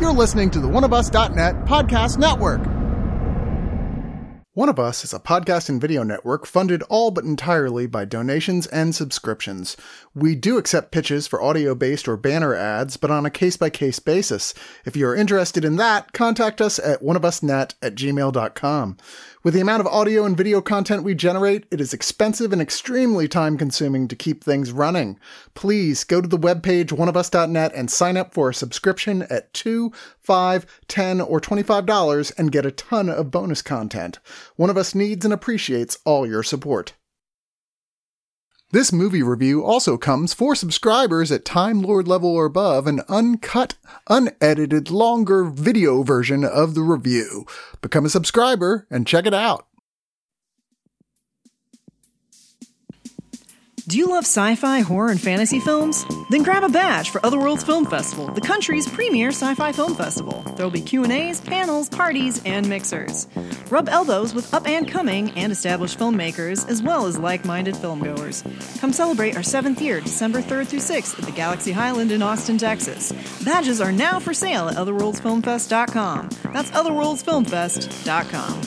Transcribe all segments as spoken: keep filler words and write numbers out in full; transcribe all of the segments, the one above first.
You're listening to the one of us dot net podcast network. One of Us is a podcast and video network funded all but entirely by donations and subscriptions. We do accept pitches for audio-based or banner ads, but on a case-by-case basis. If you're interested in that, contact us at one of us net at gmail dot com. With the amount of audio and video content we generate, it is expensive and extremely time-consuming to keep things running. Please go to the webpage one of us dot net and sign up for a subscription at two dollars, five dollars, ten dollars, or twenty-five dollars and get a ton of bonus content. One of Us needs and appreciates all your support. This movie review also comes for subscribers at Time Lord level or above, an uncut, unedited, longer video version of the review. Become a subscriber and check it out. Do you love sci-fi, horror, and fantasy films? Then grab a badge for Otherworlds Film Festival, the country's premier sci-fi film festival. There will be Q and A's, panels, parties, and mixers. Rub elbows with up-and-coming and established filmmakers, as well as like-minded filmgoers. Come celebrate our seventh year, December third through sixth at the Galaxy Highland in Austin, Texas. Badges are now for sale at otherworlds film fest dot com. That's otherworlds film fest dot com.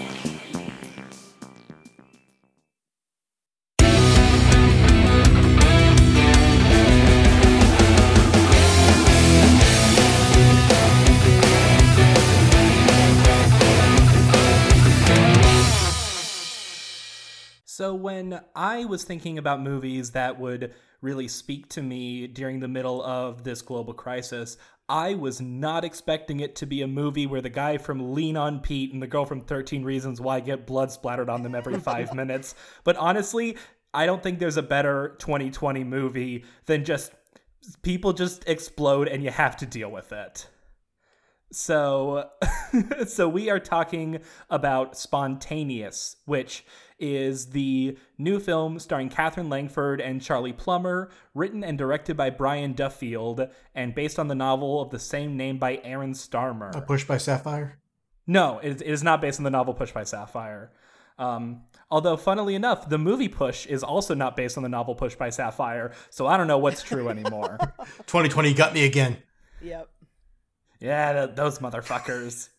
So when I was thinking about movies that would really speak to me during the middle of this global crisis, I was not expecting it to be a movie where the guy from Lean on Pete and the girl from thirteen Reasons Why get blood splattered on them every five minutes. But honestly, I don't think there's a better twenty twenty movie than just people just explode and you have to deal with it. So, so we are talking about Spontaneous, which is the new film starring Catherine Langford and Charlie Plummer, written and directed by Brian Duffield, and based on the novel of the same name by Aaron Starmer. A Push by Sapphire? No, it, it is not based on the novel Push by Sapphire. Um, although, funnily enough, the movie Push is also not based on the novel Push by Sapphire, so I don't know what's true anymore. twenty twenty got me again. Yep. Yeah, th- those motherfuckers.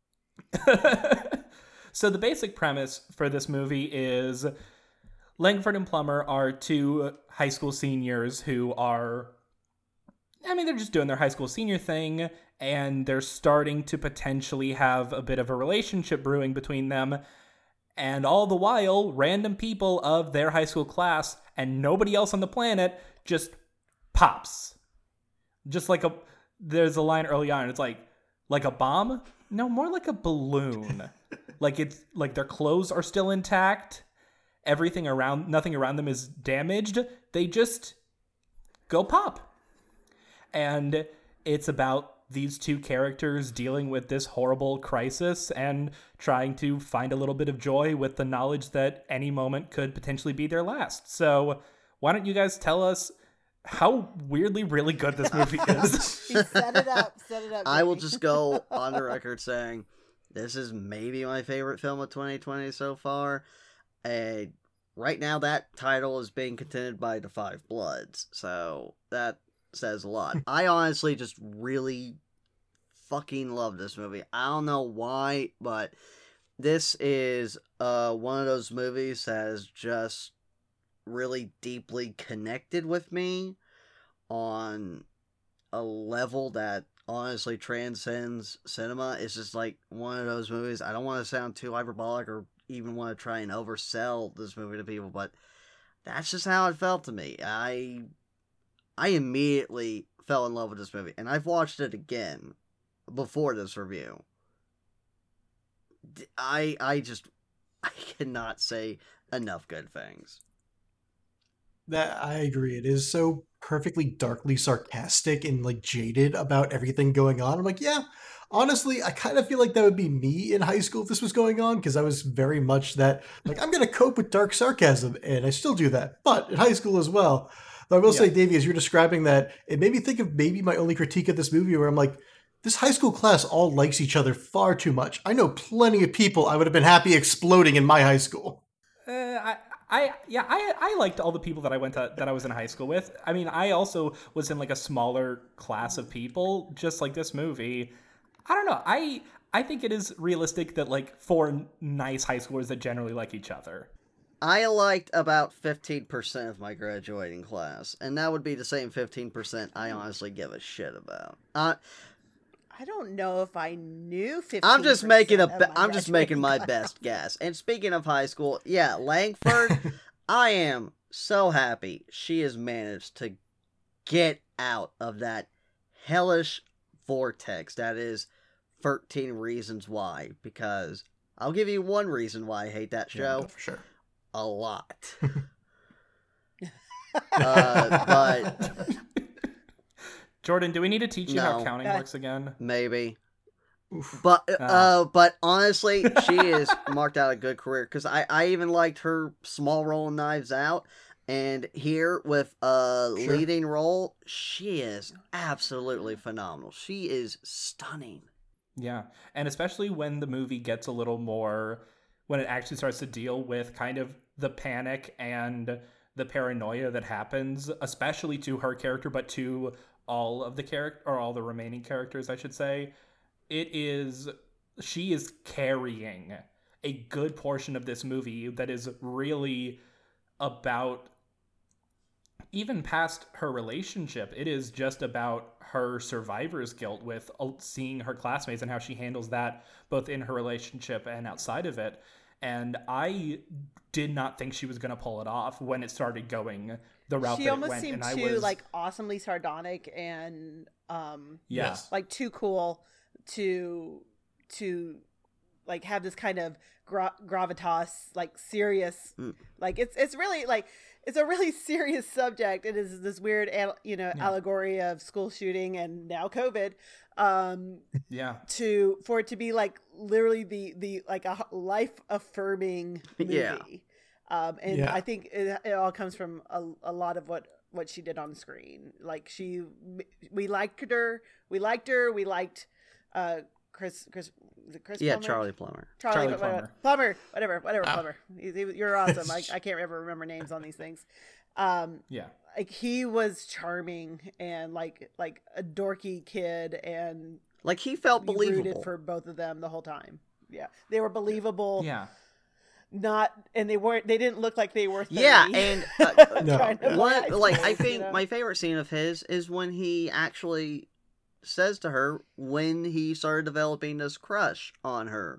So the basic premise for this movie is Langford and Plummer are two high school seniors who are, I mean, they're just doing their high school senior thing, and they're starting to potentially have a bit of a relationship brewing between them. And all the while, random people of their high school class and nobody else on the planet just pops. Just like a, there's a line early on, it's like, like a bomb? No, more like a balloon. Like it's like their clothes are still intact. Everything around, nothing around them is damaged. They just go pop. And it's about these two characters dealing with this horrible crisis and trying to find a little bit of joy with the knowledge that any moment could potentially be their last. So why don't you guys tell us how weirdly really good this movie is? Set it up, set it up. I will just go on the record saying this is maybe my favorite film of twenty twenty so far. Uh, right now, that title is being contended by The Five Bloods, so that says a lot. I honestly just really fucking love this movie. I don't know why, but this is uh, one of those movies that has just really deeply connected with me on a level that honestly transcends cinema. It's just like one of those movies. I don't want to sound too hyperbolic or even want to try and oversell this movie to people, but that's just how it felt to me. I I immediately fell in love with this movie, and I've watched it again before this review. I I just I cannot say enough good things. That I agree. It is so perfectly darkly sarcastic and like jaded about everything going on. I'm like, yeah, honestly, I kind of feel like that would be me in high school if this was going on, because I was very much that, like, I'm going to cope with dark sarcasm, and I still do that, but in high school as well. But I will yeah. say, Davey, as you're describing that, it made me think of maybe my only critique of this movie where I'm like, this high school class all likes each other far too much. I know plenty of people I would have been happy exploding in my high school. Uh, I, I yeah, I I liked all the people that I went to that I was in high school with. I mean, I also was in like a smaller class of people, just like this movie. I don't know. I I think it is realistic that like four nice high schoolers that generally like each other. I liked about fifteen percent of my graduating class, and that would be the same fifteen percent I honestly give a shit about. Uh, I don't know if I knew fifteen. I'm just making a. of Be- my I'm just making my graduating class. best guess. And speaking of high school, yeah, Langford, I am so happy she has managed to get out of that hellish vortex that is thirteen Reasons Why. Because I'll give you one reason why I hate that show. Yeah, for sure. A lot. uh, but Jordan, do we need to teach you how No. counting Uh, works again? maybe. Oof. But uh, Ah. but honestly, she has marked out a good career because I, I even liked her small role in Knives Out, and here with a Sure. leading role, she is absolutely phenomenal. She is stunning. Yeah, and especially when the movie gets a little more, when it actually starts to deal with kind of the panic and the paranoia that happens, especially to her character, but to all of the character or all the remaining characters, I should say. It is, she is carrying a good portion of this movie that is really about, even past her relationship, it is just about her survivor's guilt with seeing her classmates and how she handles that both in her relationship and outside of it. And I did not think she was going to pull it off when it started going the route She that it almost went. seemed and I too was like awesomely sardonic and um yeah. Yes. like too cool to to like have this kind of gra- gravitas, like serious, Mm. like it's it's really like it's a really serious subject. It is this weird, al- you know, Yeah. allegory of school shooting and now COVID. Um, Yeah. to for it to be like literally the the like a life affirming movie. Yeah. Um, and Yeah. I think it, it all comes from a, a lot of what what she did on screen. Like she, we liked her, we liked her, we liked uh Chris Chris is it Chris Yeah, Plummer? Charlie Plummer. Charlie, Charlie whatever, Plummer. Plummer, whatever, whatever, Ah. Plummer. He- he- You're awesome. I, I can't ever remember names on these things. Um, Yeah. like he was charming and like like a dorky kid, and Like, he felt we rooted believable. for both of them the whole time. Yeah, they were believable. Yeah. Not, and they weren't. They didn't look like they were thirty. Yeah, and uh, No. Trying to play one, high like, school, I you think know? my favorite scene of his is when he actually says to her when he started developing this crush on her.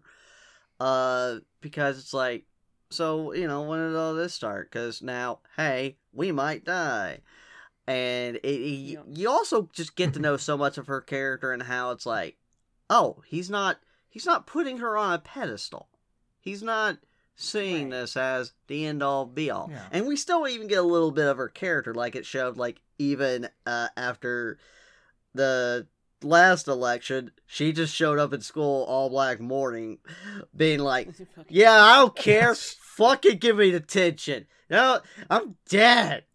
Uh, because it's like, so, you know, when did all this start? Because now, hey, we might die. And it, it, Yeah. you also just get to know so much of her character and how it's like, oh, he's not, he's not putting her on a pedestal. He's not seeing Right. this as the end all be all. Yeah. And we still even get a little bit of her character, like it showed, like, even uh, after the last election, she just showed up at school all black morning, being like, yeah, I don't care. Fucking give me the attention. No, I'm dead.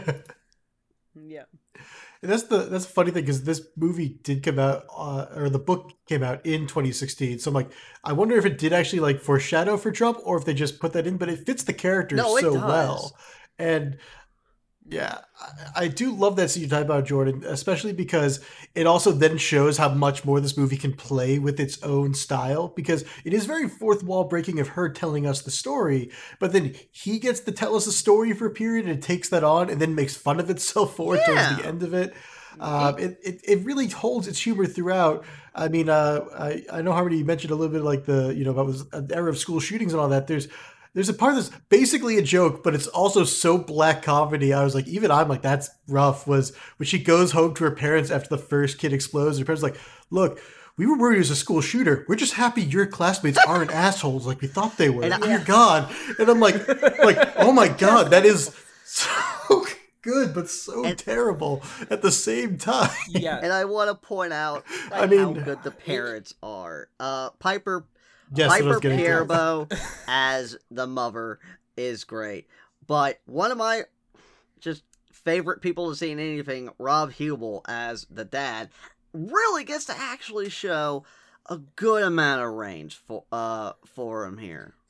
Yeah. And that's the that's the funny thing because this movie did come out, uh, or the book came out in twenty sixteen. So I'm like, I wonder if it did actually like foreshadow for Trump, or if they just put that in. But it fits the character No, it so does. well, and yeah, I, I do love that scene you talk about, Jordan, especially because it also then shows how much more this movie can play with its own style. Because it is very fourth wall breaking of her telling us the story, but then he gets to tell us a story for a period and it takes that on and then makes fun of itself for it Yeah. towards the end of it. Um, it, it it really holds its humor throughout. I mean, uh, I I know Harmony, you mentioned a little bit like the you know about was an era of school shootings and all that. There's there's a part that's basically a joke, but it's also so black comedy. I was like, even I'm like, that's rough. Was when she goes home to her parents after the first kid explodes. Her parents are like, look, we were worried it was a school shooter. We're just happy your classmates aren't assholes like we thought they were. And I- You're gone. And I'm like, like, oh my god, that is so good, but so And- terrible at the same time. Yeah. And I want to point out I like, mean- how good the parents are. Uh, Piper Yes, that's what I Piper was getting to. Pierbo as the mother is great. But one of my just favorite people to see in anything, Rob Hubel as the dad, really gets to actually show a good amount of range for uh for him here.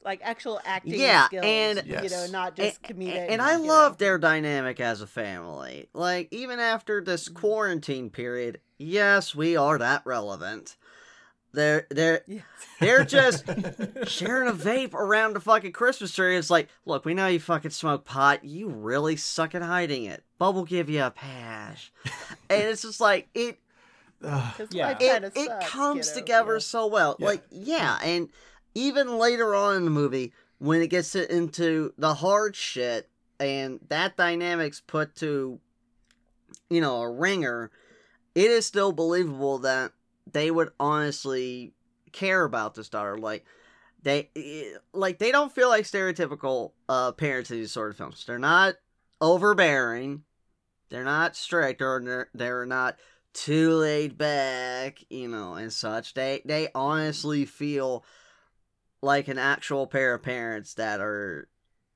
like actual acting Yeah, skills, and- you know, Yes. not just comedic. And I you love know. their dynamic as a family. Like, even after this quarantine period, yes, we are that relevant. They're they're Yeah. they're just sharing a vape around the fucking Christmas tree. It's like, look, we know you fucking smoke pot. You really suck at hiding it. But we'll give you a pass. And it's just like it Ugh. 'Cause Yeah. life it, kinda it sucks, comes kiddo, together yeah. so well. Yeah. Like, yeah, and even later on in the movie, when it gets to, into the hard shit, and that dynamic's put to, you know, a ringer, it is still believable that they would honestly care about this daughter. Like, they, like, they don't feel like stereotypical uh, parents in these sort of films. They're not overbearing. They're not strict, or they're, they're not too laid back, you know, and such. They they honestly feel like an actual pair of parents that are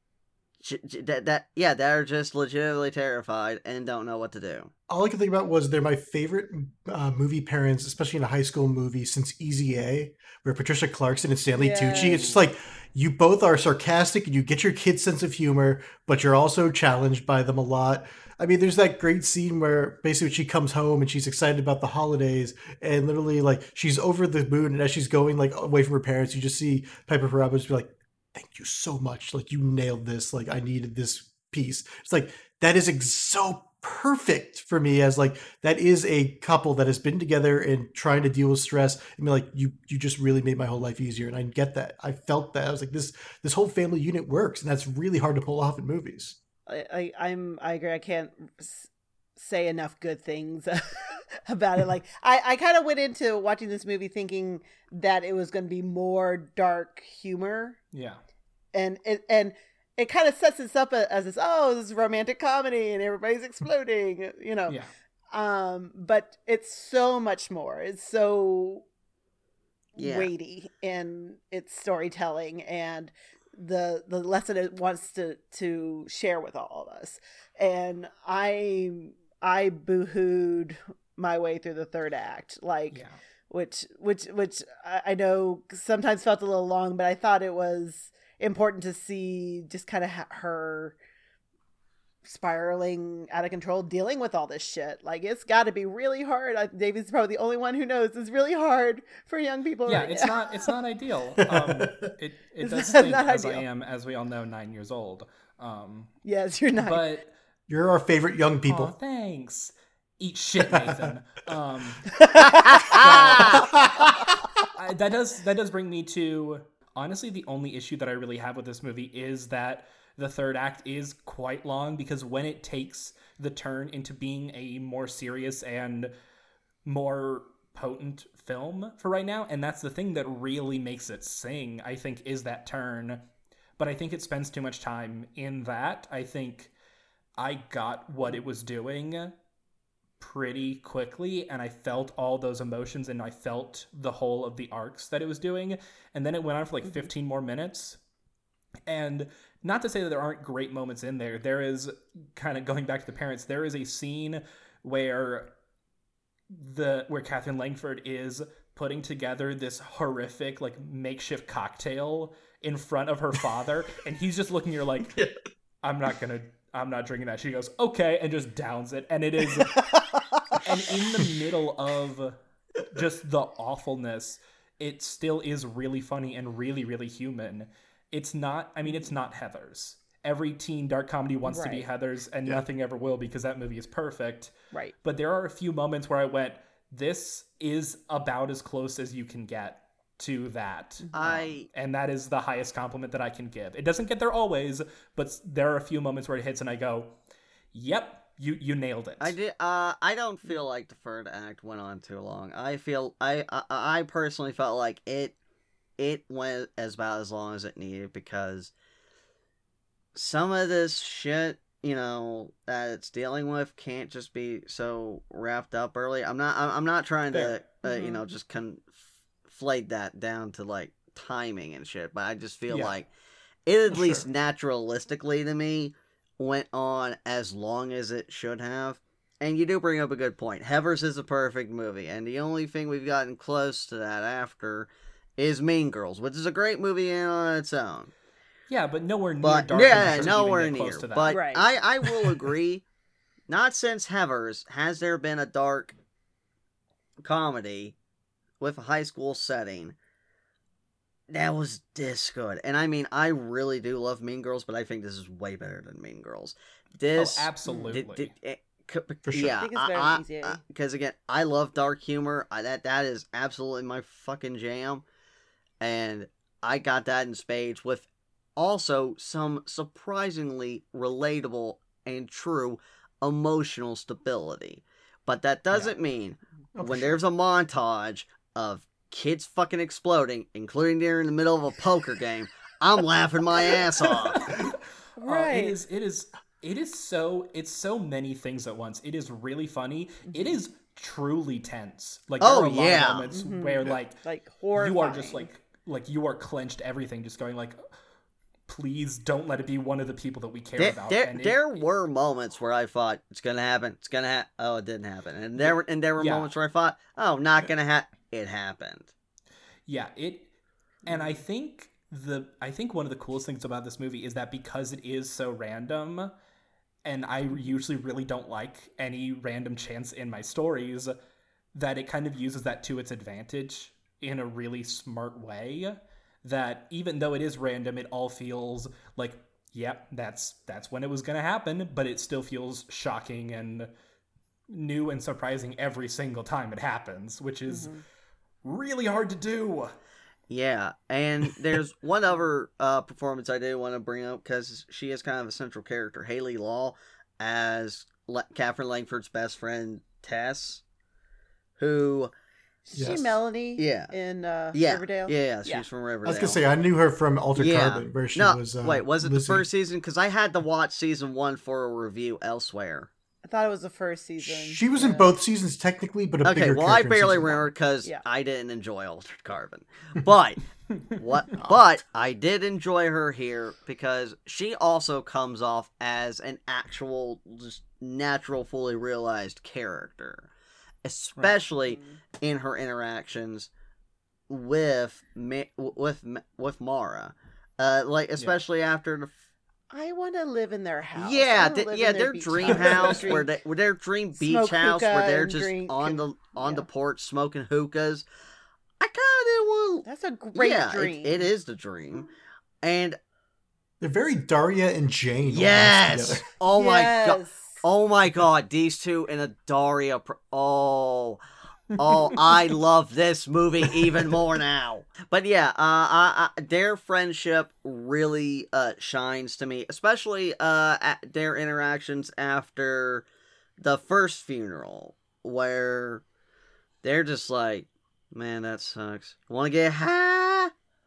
that that yeah, that are just legitimately terrified and don't know what to do. All I could think about was they're my favorite uh, movie parents, especially in a high school movie, since Easy A, where Patricia Clarkson and Stanley Tucci. It's just like you both are sarcastic and you get your kid's sense of humor, but you're also challenged by them a lot. I mean, there's that great scene where basically she comes home and she's excited about the holidays, and literally like she's over the moon, and as she's going like away from her parents, you just see Piper Perabo just be like, "Thank you so much. Like, you nailed this. Like, I needed this piece." It's like, that is ex- so perfect for me, as like, that is a couple that has been together and trying to deal with stress. I mean, like, you, you just really made my whole life easier. And I get that. I felt that. I was like, this, this whole family unit works. And that's really hard to pull off in movies. I, I I'm I agree. I can't s- say enough good things about it. Like I, I kind of went into watching this movie thinking that it was going to be more dark humor, Yeah. and it and it kind of sets us up as this, oh, this is romantic comedy and everybody's exploding, you know. Yeah. Um, but it's so much more. It's so Yeah. weighty in its storytelling and the the lesson it wants to to share with all of us. And I I boohooed my way through the third act, like Yeah. which which which I I know sometimes felt a little long, but I thought it was important to see just kind of ha- her spiraling out of control, dealing with all this shit. Like, it's got to be really hard. I, David's probably the only one who knows it's really hard for young people. Yeah, right it's now. not it's not ideal. Um, it it It's does not- stink not as I ideal. am, as we all know, nine years old. Um, Yes, you're not. but You're our favorite young people. aw, thanks. Eat shit, Nathan. um, I, that does that does bring me to, honestly, the only issue that I really have with this movie is that the third act is quite long, because when it takes the turn into being a more serious and more potent film for right now, and that's the thing that really makes it sing, I think, is that turn. But I think it spends too much time in that. I think I got what it was doing pretty quickly, and I felt all those emotions, and I felt the whole of the arcs that it was doing. And then it went on for like Mm-hmm. fifteen more minutes. And not to say that there aren't great moments in there. There is, kind of going back to the parents, there is a scene where the where Catherine Langford is putting together this horrific like makeshift cocktail in front of her father, and he's just looking at her like, I'm not gonna I'm not drinking that. She goes, okay, and just downs it. And it is and in the middle of just the awfulness, it still is really funny and really, really human. It's not, I mean, it's not Heathers. Every teen dark comedy wants to be Right. Heathers, and Yeah. nothing ever will, because that movie is perfect. Right. But there are a few moments where I went, this is about as close as you can get to that. I- Um, and that is the highest compliment that I can give. It doesn't get there always, but there are a few moments where it hits and I go, yep, you, you nailed it. I did. Uh, I don't feel like the third act went on too long. I feel I I, I personally felt like it it went as about as long as it needed, because some of this shit, you know, that it's dealing with can't just be so wrapped up early. I'm not. I'm I'm not trying to, uh, Mhm. you know, just conflate that down to like timing and shit. But I just feel Yeah. like it, at Well, least sure. naturalistically to me, went on as long as it should have. And you do bring up a good point. Heathers is a perfect movie, and the only thing we've gotten close to that after is Mean Girls, which is a great movie on its own. Yeah, but nowhere near But Dark yeah, Knight nowhere even get near. close to that. But Right. I, I will agree. Not since Heathers has there been a dark comedy with a high school setting that was this good. And I mean, I really do love Mean Girls, but I think this is way better than Mean Girls. This, oh, absolutely. Did, did, it, c- For sure. Yeah, I think it's better than Easy A. because again, I love dark humor. I, that that is absolutely my fucking jam, and I got that in spades with also some surprisingly relatable and true emotional stability. But that doesn't mean Oh, for when sure. there's a montage of kids fucking exploding, including during the middle of a poker game, I'm laughing my ass off. Uh, Right. it is. It is. It is so. It's so many things at once. It is really funny. It is truly tense. Like there Oh, are a lot yeah. of moments Mhm. where like Like horrifying. you are just like like you are clenched everything, just going like, please don't let it be one of the people that we care There, about. there, And it- there were moments where I thought it's gonna happen. It's gonna happen. Oh, it didn't happen. And there were, and there were Yeah. moments where I thought, oh, not gonna happen. It happened. Yeah, it and I think the I think one of the coolest things about this movie is that because it is so random, and I usually really don't like any random chance in my stories, that it kind of uses that to its advantage in a really smart way. That even though it is random, it all feels like, yep, that's that's when it was gonna happen, but it still feels shocking and new and surprising every single time it happens, which is really hard to do. Yeah, and there's one other uh, performance I do want to bring up because she is kind of a central character, Haley Law, as Le- Catherine Langford's best friend Tess, who, Is she Yes. Melanie Yeah. in uh, yeah, Riverdale? yeah, yeah, she's Yeah. from I Riverdale. was gonna say I knew her from Altered Yeah. Carbon, where she no, was. Uh, wait, was it Lizzie. the first season? Because I had to watch season one for a review elsewhere. I thought it was the first season. She was in Yeah. both seasons technically, but a Okay, bigger well, I character in barely season one. remember because Yeah. I didn't enjoy Altered Carbon, but what? But I did enjoy her here because she also comes off as an actual, just natural, fully realized character, especially in her interactions with Ma- with with Mara, uh, like especially after the. I want to live in their house. I Yeah, wanna th- live yeah, in their beach dream house. house where they, where their dream beach Smoke house where hookah they're and just drink on and- the on the yeah. porch smoking hookahs. I kind of didn't want. That's a great yeah, it- dream. it is the dream, and They're very Daria and Jane. almost yes, together. oh my god, Yes. oh my god, these two in a Daria. Pro- oh. Oh, I love this movie even more now. But yeah, uh, I, I, their friendship really uh, shines to me, especially uh, at their interactions after the first funeral, where they're just like, "Man, that sucks. Want to get high?"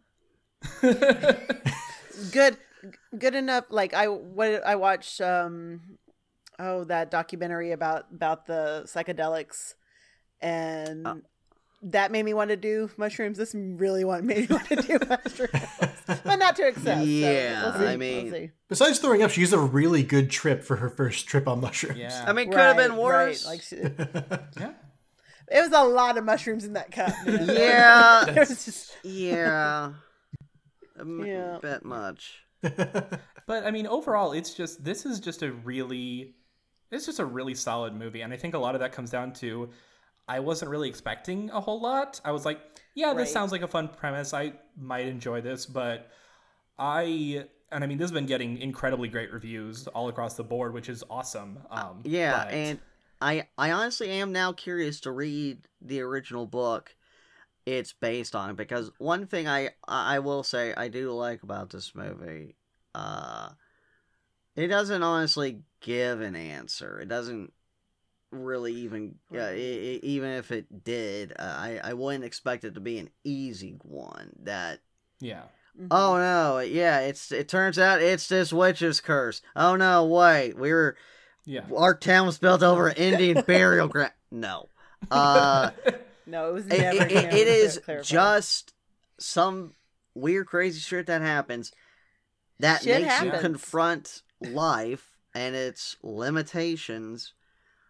good good enough. Like I what I watched um oh that documentary about about the psychedelics, and Uh. that made me want to do mushrooms. This really want made me want to do mushrooms, but not to excess. so Yeah, we'll see, I mean- we'll see. Besides throwing up, she's a really good trip for her first trip on mushrooms. Yeah. I mean, could have been Right, worse. Right. Like she, Yeah. it was a lot of mushrooms in that cup. Man. Yeah. it was just yeah, a m- Yeah. bit much. But I mean, overall, it's just this is just a really, it's just a really solid movie, and I think a lot of that comes down to I wasn't really expecting a whole lot. I was like, yeah, this Right. sounds like a fun premise. I might enjoy this, but I and I mean, this has been getting incredibly great reviews all across the board, which is awesome. Um, Yeah, but- and I I honestly am now curious to read the original book it's based on, because one thing I I will say I do like about this movie, uh, it doesn't honestly give an answer. It doesn't really even uh, i i even if it did, uh, I I wouldn't expect it to be an easy one. That yeah. mhm. oh no, yeah, it's it turns out it's this witch's curse. Oh no, wait, we were. Yeah. Our town was built over an Indian burial ground. No. Uh, no, it was it, never. it, it, never it is clarified. just some weird, crazy shit that happens that Shit makes you happens. confront life and its limitations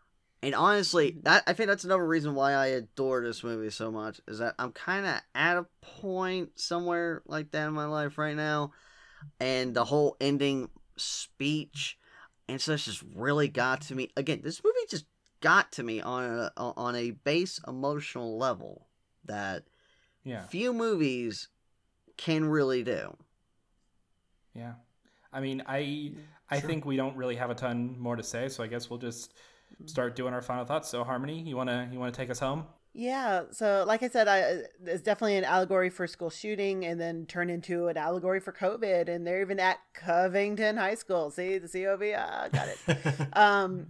And honestly, that I think that's another reason why I adore this movie so much, is that I'm kind of at a point somewhere like that in my life right now, and the whole ending speech and such just really got to me. Again, this movie just got to me on a on a base emotional level that Yeah. few movies can really do. Yeah. I mean, I I Sure. think we don't really have a ton more to say, so I guess we'll just start doing our final thoughts. So Harmony, you wanna you wanna take us home? Yeah, so like I said, I it's definitely an allegory for school shooting, and then turned into an allegory for COVID, and they're even at Covington High School. See the C O V, ah, got it. um,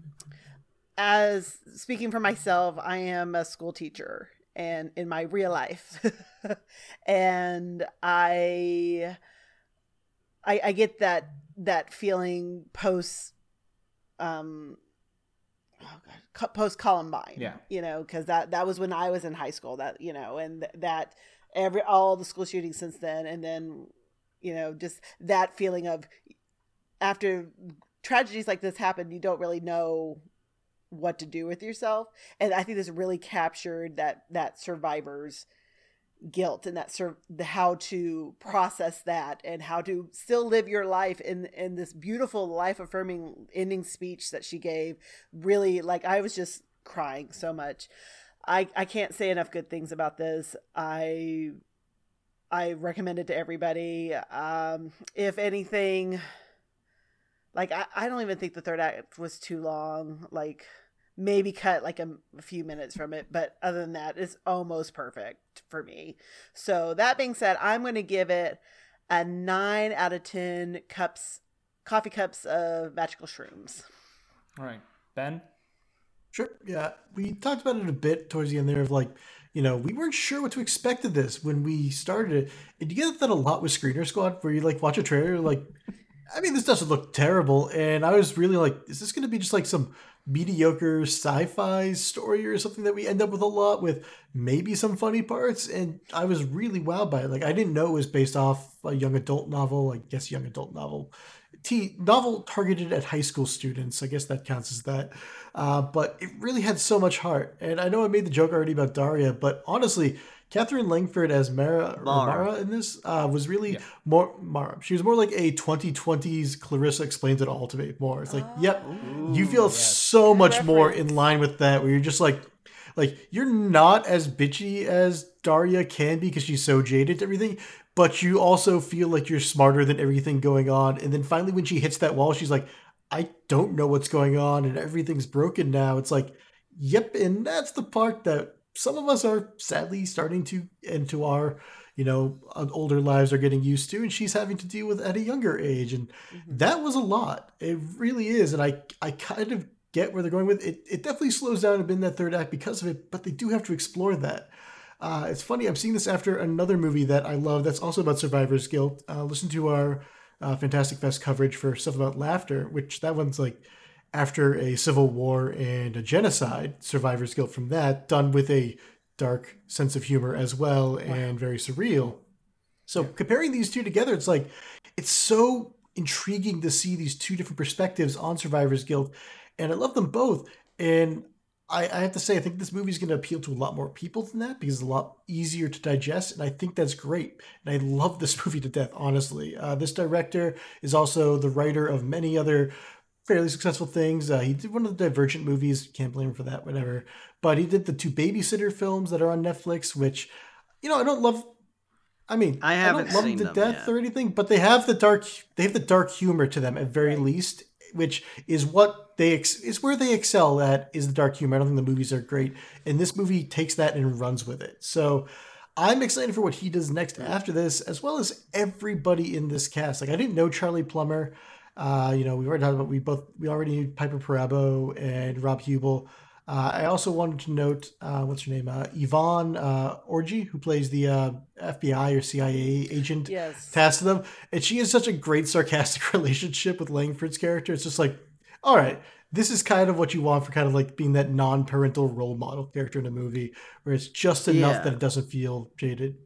as speaking for myself, I am a school teacher, and in my real life, and I, I, I get that that feeling post, um, oh God, post Columbine. Yeah. You know, because that that was when I was in high school. That you know, and th- that every all the school shootings since then, and then you know, just that feeling of after tragedies like this happen, you don't really know what to do with yourself. And I think this really captured that that survivor's guilt, and that sur- the how to process that, and how to still live your life in in this beautiful life affirming ending speech that she gave. Really, like, I was just crying so much. I I can't say enough good things about this. I I recommend it to everybody. Um, if anything, like I, I don't even think the third act was too long. Like, maybe cut like a, a few minutes from it, but other than that, it's almost perfect for me. So that being said, I'm going to give it a nine out of ten cups, coffee cups of magical shrooms. All right. Ben? Sure. Yeah. We talked about it a bit towards the end there of like, you know, we weren't sure what to expect of this when we started it. And you get that a lot with Screener Squad, where you like watch a trailer, like, I mean, this doesn't look terrible. And I was really like, is this going to be just like some mediocre sci-fi story or something that we end up with a lot with maybe some funny parts? And I was really wowed by it. Like, I didn't know it was based off a young adult novel, I guess young adult novel. T novel targeted at high school students. I guess that counts as that. Uh, but it really had so much heart. And I know I made the joke already about Daria, but honestly, Catherine Langford as Mara, or Mara. Mara in this uh, was really Yeah. more Mara. She was more like a twenty twenties Clarissa Explains It All to me. More, it's like, yep, you feel yes. so Good much more reference. in line with that. Where you're just like, like you're not as bitchy as Daria can be because she's so jaded to everything, but you also feel like you're smarter than everything going on. And then finally, when she hits that wall, she's like, I don't know what's going on, and everything's broken now. It's like, yep, and that's the part that some of us are sadly starting to into our, you know, uh, older lives are getting used to, and she's having to deal with at a younger age. And that was a lot. It really is. And I I kind of get where they're going with it. It definitely slows down a bit in that third act because of it, but they do have to explore that. Uh, it's funny, I'm seeing this after another movie that I love that's also about survivor's guilt. Uh, listen to our uh, Fantastic Fest coverage for stuff about laughter, which that one's like after a civil war and a genocide, survivor's guilt from that, done with a dark sense of humor as well and very surreal. So comparing these two together, it's like, it's so intriguing to see these two different perspectives on survivor's guilt. And I love them both. And I, I have to say, I think this movie is going to appeal to a lot more people than that because it's a lot easier to digest. And I think that's great. And I love this movie to death, honestly. Uh, this director is also the writer of many other fairly successful things. Uh, he did one of the Divergent movies. Can't blame him for that, whatever. But he did the two Babysitter films that are on Netflix, which, you know, I don't love. I mean, I I, haven't don't love seen them to them death yet. or anything, but they have the dark. They have the dark humor to them at very least, which is what they ex- is where they excel at, is the dark humor. I don't think the movies are great, and this movie takes that and runs with it. So I'm excited for what he does next after this, as well as everybody in this cast. Like, I didn't know Charlie Plummer. Uh, you know, we've already talked about we both we already knew Piper Perabo and Rob Hubel. Uh, I also wanted to note uh, what's her name, uh, Yvonne uh, Orji, who plays the uh, F B I or C I A agent Yes. tasked to them, and she has such a great sarcastic relationship with Langford's character. It's just like, all right, this is kind of what you want for kind of like being that non-parental role model character in a movie, where it's just enough Yeah. that it doesn't feel jaded.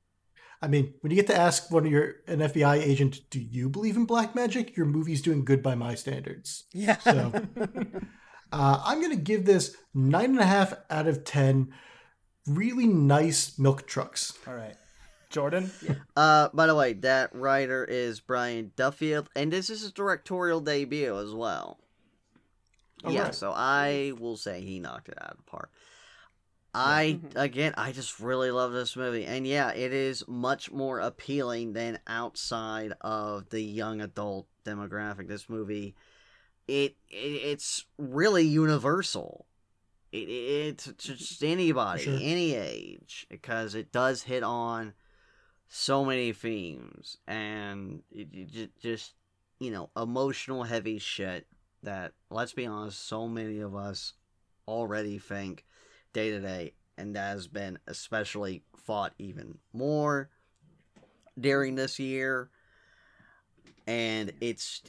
I mean, when you get to ask one of your an F B I agent, do you believe in black magic? Your movie's doing good by my standards. Yeah. So, Uh, I'm going to give this nine and a half out of ten. Really nice milk trucks. All right. Jordan? Uh, by the way, that writer is Brian Duffield, and this is his directorial debut as well. All yeah, right. so I will say he knocked it out of the park. I, again, I just really love this movie. And yeah, it is much more appealing than outside of the young adult demographic. This movie, it, it it's really universal. It, it's just anybody, Sure. any age, because it does hit on so many themes, and it, it just, you know, emotional heavy shit that, let's be honest, so many of us already think day to day, and that has been especially fought even more during this year. And it's,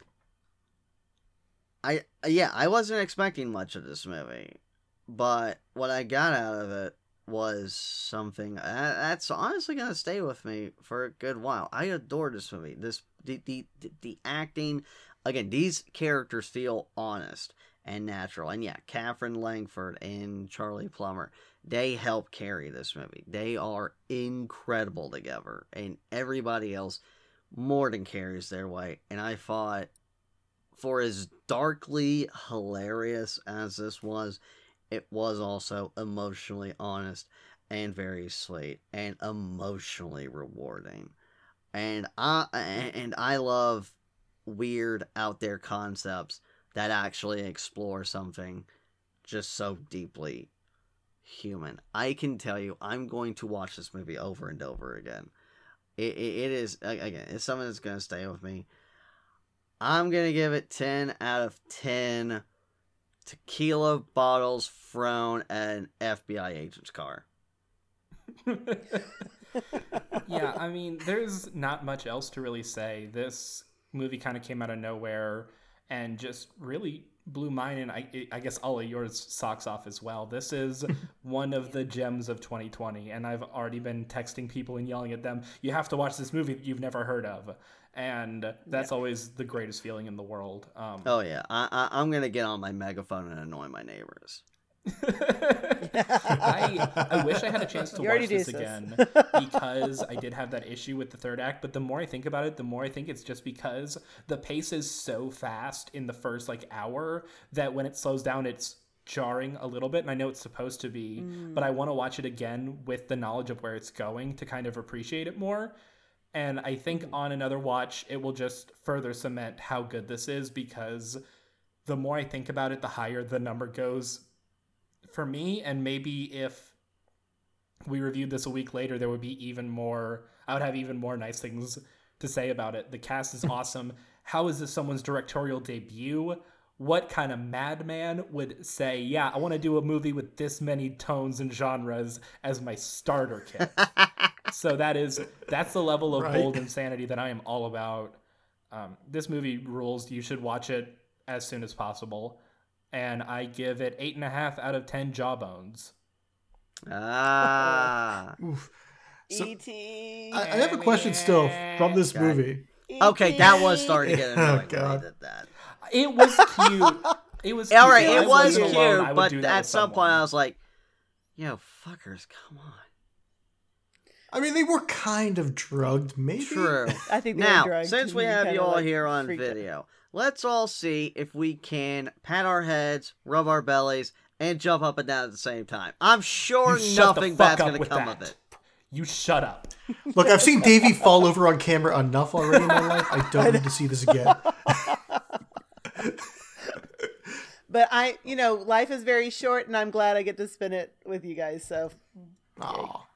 I yeah, I wasn't expecting much of this movie, but what I got out of it was something that's honestly gonna stay with me for a good while. I adore this movie. This the the the acting, again, these characters feel honest and natural. And yeah, Catherine Langford and Charlie Plummer, they help carry this movie. They are incredible together, and everybody else more than carries their weight. And I thought, for as darkly hilarious as this was, it was also emotionally honest and very sweet and emotionally rewarding. And I and I love weird out there concepts that actually explore something just so deeply human. I can tell you, I'm going to watch this movie over and over again. It, it, it is, again, it's something that's going to stay with me. I'm going to give it ten out of ten tequila bottles thrown at an F B I agent's car. Yeah, I mean, there's not much else to really say. This movie kind of came out of nowhere and just really blew mine, and I, I guess all of yours socks off as well. This is one of the gems of twenty twenty, and I've already been texting people and yelling at them, you have to watch this movie that you've never heard of. And that's yeah. always the greatest feeling in the world. Um, oh, yeah. I, I, I'm going to get on my megaphone and annoy my neighbors. I I wish I had a chance to you watch this, this again because I did have that issue with the third act, but the more I think about it, the more I think it's just because the pace is so fast in the first like hour that when it slows down it's jarring a little bit, and I know it's supposed to be, mm. but I want to watch it again with the knowledge of where it's going to kind of appreciate it more. And I think on another watch it will just further cement how good this is, because the more I think about it, the higher the number goes for me. And maybe if we reviewed this a week later, there would be even more, I would have even more nice things to say about it. The cast is awesome. How is this someone's directorial debut? What kind of madman would say, yeah, I want to do a movie with this many tones and genres as my starter kit? So that is, that's the level of right. bold insanity that I am all about. Um, this movie rules. You should watch it as soon as possible. And I give it eight and a half out of ten jawbones. Ah. Oof. So, E T I, I have a question still from this okay. movie. Okay, that was starting to get annoying. Oh, God. Did that. It was cute. It was cute. All right, it I was cute, alone, but at some someone. point I was like, yo, fuckers, come on. I mean, they were kind of drugged, maybe. True. I think they now, were drugged. since we have you all like here on video, out. let's all see if we can pat our heads, rub our bellies, and jump up and down at the same time. I'm sure nothing bad's going to come that. of it. You shut up. Look, I've seen Davey fall over on camera enough already in my life. I don't need to see this again. But I, you know, life is very short, and I'm glad I get to spend it with you guys. So, Aww.